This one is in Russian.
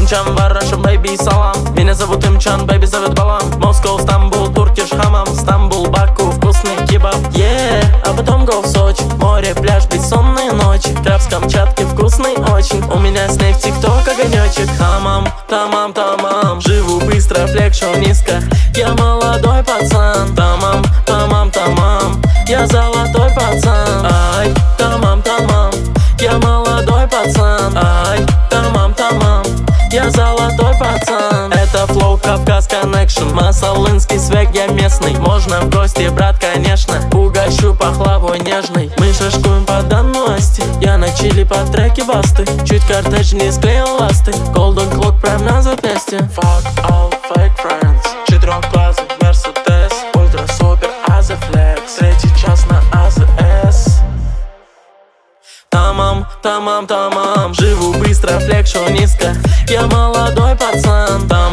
Имчан, Вараша, бэйби, салам. Меня зовут Имчан, бэйби зовут Балам. Москва, Стамбул, Туркиш, Хамам. Стамбул, Баку, вкусный кебаб. А потом го в Сочи. Море, пляж, бессонные ночи. Краб с Камчатки, вкусный очень. У меня с ней в ТикТок огонечек. Тамам, тамам, тамам. Живу быстро, флекшн низко. Я молодой пацан. Тамам, тамам, тамам. Я золотой пацан. Ай, тамам, тамам. Я молодой пацан. Ай, тамам, тамам. Я золотой пацан. Это флоу, Кавказ Connection. Масалынский свек, я местный. Можно в гости, брат, конечно. Угощу пахлавой нежной. Мы шашкуем по данности. Я на чили по треке басты. Чуть картедж не склеил ласты. Golden clock прям на запястье. Fuck all fake friends. Четырехглазый Мерседес. Ультра супер Азефлекс. Третий час на АЗС. Тамам, тамам, тамам. Живу быстро, флекшу низко. Я молодой пацан.